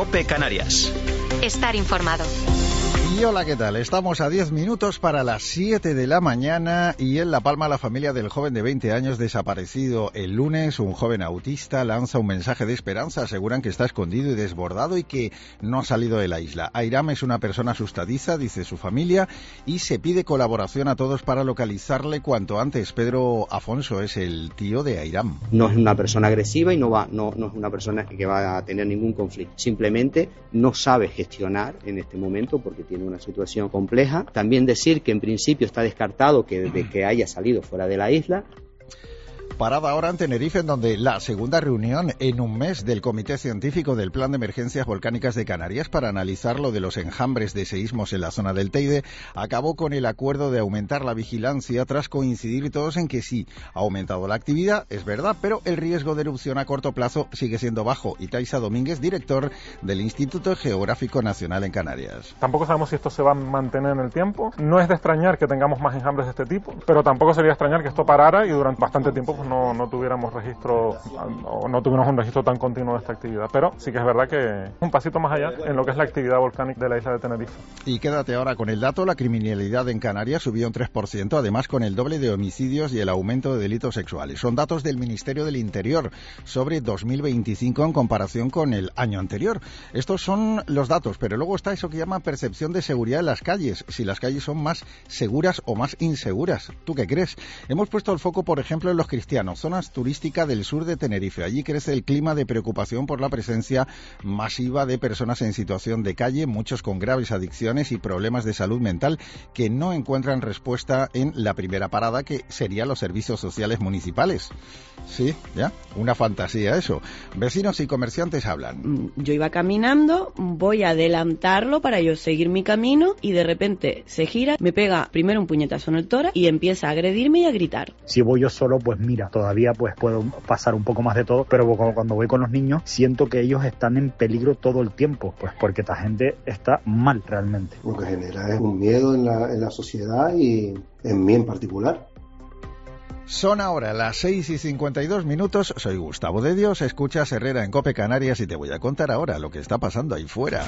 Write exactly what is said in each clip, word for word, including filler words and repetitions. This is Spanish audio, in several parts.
COPE Canarias. Estar informado. Y hola, ¿qué tal? Estamos a diez minutos para las siete de la mañana y en La Palma la familia del joven de veinte años desaparecido el lunes, un joven autista, lanza un mensaje de esperanza. Aseguran que está escondido y desbordado y que no ha salido de la isla. Airam es una persona asustadiza, dice su familia, y se pide colaboración a todos para localizarle cuanto antes. Pedro Afonso es el tío de Airam. No es una persona agresiva y no, va, no, no es una persona que va a tener ningún conflicto. Simplemente no sabe gestionar en este momento porque tiene una situación compleja. También decir que en principio está descartado que, de que haya salido fuera de la isla. Parada ahora en Tenerife, en donde la segunda reunión en un mes del Comité Científico del Plan de Emergencias Volcánicas de Canarias para analizar lo de los enjambres de seísmos en la zona del Teide acabó con el acuerdo de aumentar la vigilancia tras coincidir todos en que sí, ha aumentado la actividad, es verdad, pero el riesgo de erupción a corto plazo sigue siendo bajo. Y Taisa Domínguez, director del Instituto Geográfico Nacional en Canarias. Tampoco sabemos si esto se va a mantener en el tiempo. No es de extrañar que tengamos más enjambres de este tipo, pero tampoco sería extrañar que esto parara y durante bastante tiempo pues no, no tuviéramos registro o no tuviéramos un registro tan continuo de esta actividad. Pero sí que es verdad que un pasito más allá en lo que es la actividad volcánica de la isla de Tenerife. Y quédate ahora con el dato: la criminalidad en Canarias subió un tres por ciento, además con el doble de homicidios y el aumento de delitos sexuales. Son datos del Ministerio del Interior sobre dos mil veinticinco en comparación con el año anterior. Estos son los datos, pero luego está eso que llaman percepción de seguridad en las calles, si las calles son más seguras o más inseguras. ¿Tú qué crees? Hemos puesto el foco, por ejemplo, en los cristianos, zonas turísticas del sur de Tenerife. Allí crece el clima de preocupación por la presencia masiva de personas en situación de calle, muchos con graves adicciones y problemas de salud mental que no encuentran respuesta en la primera parada, que serían los servicios sociales municipales. Sí, ya, una fantasía eso. Vecinos y comerciantes hablan. Yo iba caminando, voy a adelantarlo para yo seguir mi camino y de repente se gira, me pega primero un puñetazo en el tórax y empieza a agredirme y a gritar. Si voy yo solo, pues mira, todavía pues puedo pasar un poco más de todo, pero cuando voy con los niños siento que ellos están en peligro todo el tiempo, pues porque esta gente está mal realmente. Lo que genera es un miedo en la, en la sociedad y en mí en particular. Son ahora las seis y cincuenta y dos minutos, soy Gustavo de Dios, escuchas Herrera en COPE Canarias y te voy a contar ahora lo que está pasando ahí fuera.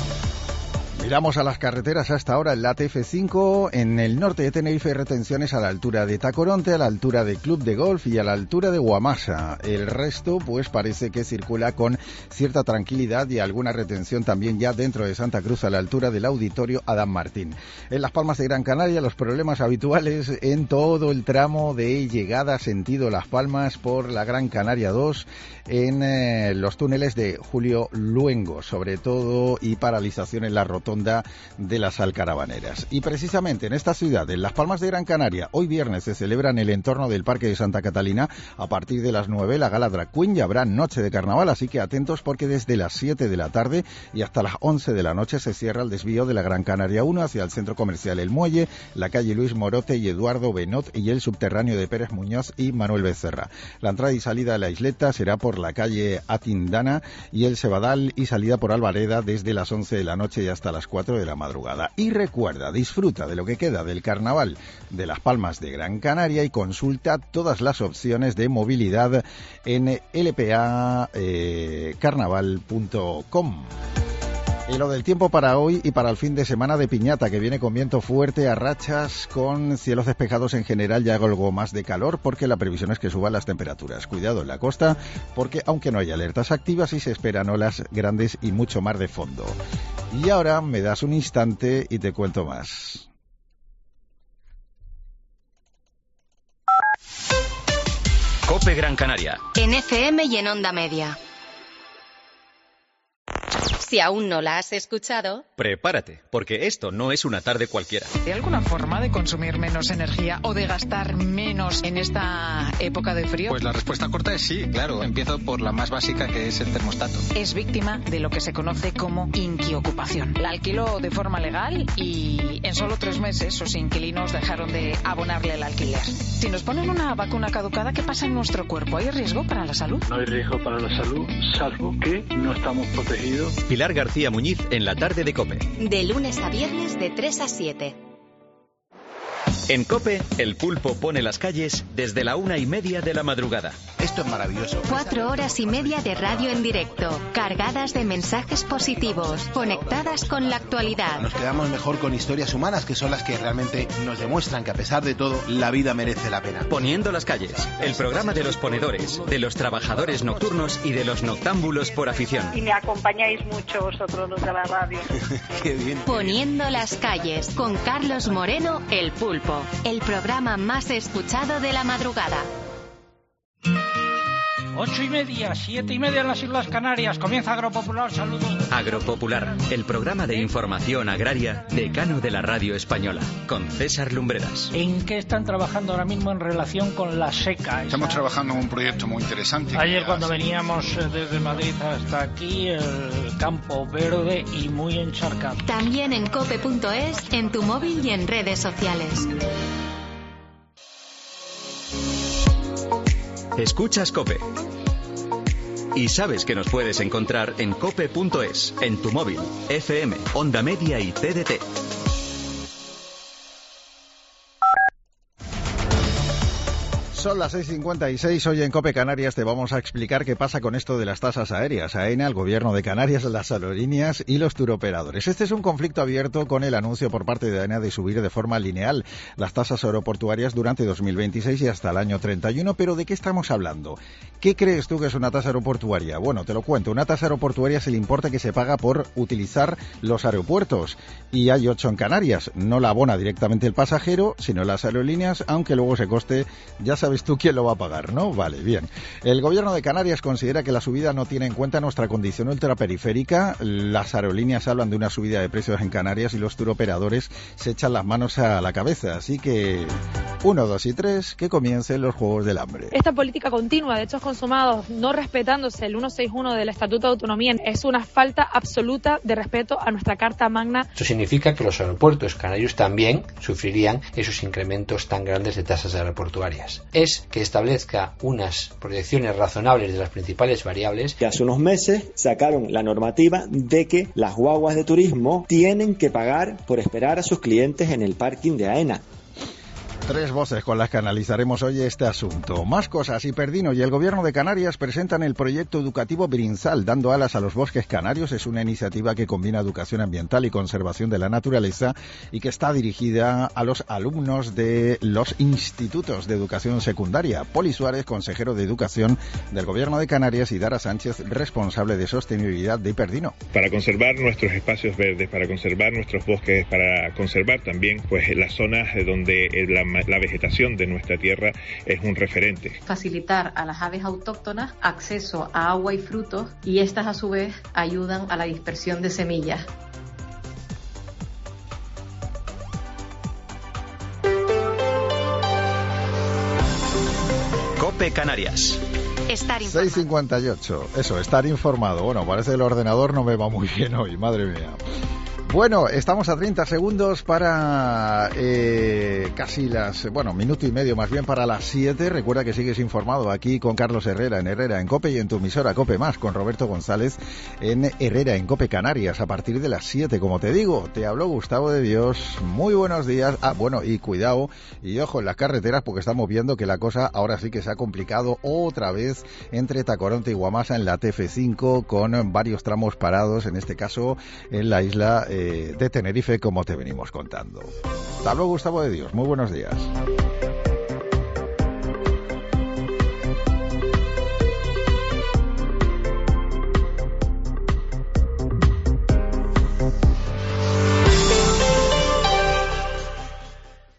Miramos a las carreteras hasta ahora en la T F cinco, en el norte de Tenerife, retenciones a la altura de Tacoronte, a la altura de Club de Golf y a la altura de Guamasa. El resto, pues parece que circula con cierta tranquilidad y alguna retención también ya dentro de Santa Cruz a la altura del Auditorio Adán Martín. En Las Palmas de Gran Canaria, los problemas habituales en todo el tramo de llegada sentido Las Palmas por la Gran Canaria dos, en eh, los túneles de Julio Luengo, sobre todo, y paralización en la rotonda de las Alcarabaneras. Y precisamente en esta ciudad, en Las Palmas de Gran Canaria, hoy viernes se celebra en el entorno del Parque de Santa Catalina a partir de las nueve la Gala Drag Queen y habrá noche de carnaval, así que atentos porque desde las siete de la tarde y hasta las once de la noche se cierra el desvío de la Gran Canaria uno hacia el centro comercial El Muelle, la calle Luis Morote y Eduardo Benot y el subterráneo de Pérez Muñoz y Manuel Becerra. La entrada y salida de la isleta será por la calle Atindana y el Cebadal y salida por Alvareda desde las once de la noche y hasta las cuatro de la madrugada. Y recuerda, disfruta de lo que queda del carnaval de Las Palmas de Gran Canaria y consulta todas las opciones de movilidad en l p a carnaval punto com. Y lo del tiempo para hoy y para el fin de semana de piñata, que viene con viento fuerte a rachas, con cielos despejados en general y algo más de calor, porque la previsión es que suban las temperaturas. Cuidado en la costa, porque aunque no hay alertas activas, sí se esperan olas grandes y mucho mar de fondo. Y ahora me das un instante y te cuento más. COPE Gran Canaria. En F M y en Onda Media. Si aún no la has escuchado, prepárate, porque esto no es una tarde cualquiera. ¿Hay alguna forma de consumir menos energía o de gastar menos en esta época de frío? Pues la respuesta corta es sí, claro. Empiezo por la más básica, que es el termostato. Es víctima de lo que se conoce como inquiocupación. La alquiló de forma legal y en solo tres meses sus inquilinos dejaron de abonarle el alquiler. Si nos ponen una vacuna caducada, ¿qué pasa en nuestro cuerpo? ¿Hay riesgo para la salud? No hay riesgo para la salud, salvo que no estamos protegidos. Pilar García Muñiz en la tarde de COPE. De lunes a viernes de tres a siete. En COPE, el pulpo pone las calles desde la una y media de la madrugada. Esto es maravilloso. Cuatro horas y media de radio en directo, cargadas de mensajes positivos, conectadas con la actualidad. Nos quedamos mejor con historias humanas, que son las que realmente nos demuestran que a pesar de todo, la vida merece la pena. Poniendo las calles, el programa de los ponedores, de los trabajadores nocturnos y de los noctámbulos por afición. Y me acompañáis mucho vosotros los de la radio. Qué bien. Poniendo las calles, con Carlos Moreno, el pulpo. El programa más escuchado de la madrugada. Ocho y media, siete y media en las Islas Canarias. Comienza Agropopular, saludos. Agropopular, el programa de información agraria decano de la radio española, con César Lumbreras. ¿En qué están trabajando ahora mismo en relación con la seca? Estamos trabajando en un proyecto muy interesante. Ayer cuando veníamos desde Madrid hasta aquí, el campo verde y muy encharcado. También en cope punto es, en tu móvil y en redes sociales. Escuchas COPE. Y sabes que nos puedes encontrar en cope punto es, en tu móvil, F M, Onda Media y T D T. Son las seis cincuenta y seis, hoy en COPE Canarias te vamos a explicar qué pasa con esto de las tasas aéreas. AENA, el Gobierno de Canarias, las aerolíneas y los turoperadores. Este es un conflicto abierto con el anuncio por parte de AENA de subir de forma lineal las tasas aeroportuarias durante dos mil veintiséis y hasta el año treinta y uno. Pero ¿de qué estamos hablando? ¿Qué crees tú que es una tasa aeroportuaria? Bueno, te lo cuento. Una tasa aeroportuaria es el importe que se paga por utilizar los aeropuertos. Y hay ocho en Canarias. No la abona directamente el pasajero, sino las aerolíneas, aunque luego ese coste ya sabes tú quién lo va a pagar, ¿no? Vale, bien. El Gobierno de Canarias considera que la subida no tiene en cuenta nuestra condición ultraperiférica. Las aerolíneas hablan de una subida de precios en Canarias y los turoperadores se echan las manos a la cabeza. Así que, uno, dos y tres, que comiencen los Juegos del Hambre. Esta política continua de hechos consumados, no respetándose el ciento sesenta y uno del Estatuto de Autonomía, es una falta absoluta de respeto a nuestra Carta Magna. Esto significa que los aeropuertos canarios también sufrirían esos incrementos tan grandes de tasas aeroportuarias. Es que establezca unas proyecciones razonables de las principales variables. Que hace unos meses sacaron la normativa de que las guaguas de turismo tienen que pagar por esperar a sus clientes en el parking de AENA. Tres voces con las que analizaremos hoy este asunto. Más cosas. Hiperdino y el Gobierno de Canarias presentan el proyecto educativo Brinzal, dando alas a los bosques canarios. Es una iniciativa que combina educación ambiental y conservación de la naturaleza y que está dirigida a los alumnos de los institutos de educación secundaria. Poli Suárez, consejero de Educación del Gobierno de Canarias, y Dara Sánchez, responsable de sostenibilidad de Hiperdino. Para conservar nuestros espacios verdes, para conservar nuestros bosques, para conservar también pues las zonas donde la la vegetación de nuestra tierra es un referente. Facilitar a las aves autóctonas acceso a agua y frutos, y estas a su vez ayudan a la dispersión de semillas. COPE Canarias. Estar informado. seis cincuenta y ocho, eso, estar informado. Bueno, parece que el ordenador no me va muy bien hoy, madre mía. Bueno, estamos a treinta segundos para eh, casi las, bueno, minuto y medio más bien para las siete. Recuerda que sigues informado aquí con Carlos Herrera en Herrera en COPE y en tu emisora COPE Más con Roberto González en Herrera en COPE Canarias a partir de las siete. Como te digo, te habló Gustavo de Dios. Muy buenos días. Ah, bueno, y cuidado y ojo en las carreteras porque estamos viendo que la cosa ahora sí que se ha complicado otra vez entre Tacoronte y Guamasa en la T F cinco con varios tramos parados, en este caso en la isla eh, de Tenerife, como te venimos contando. Hasta luego, Gustavo de Dios. Muy buenos días.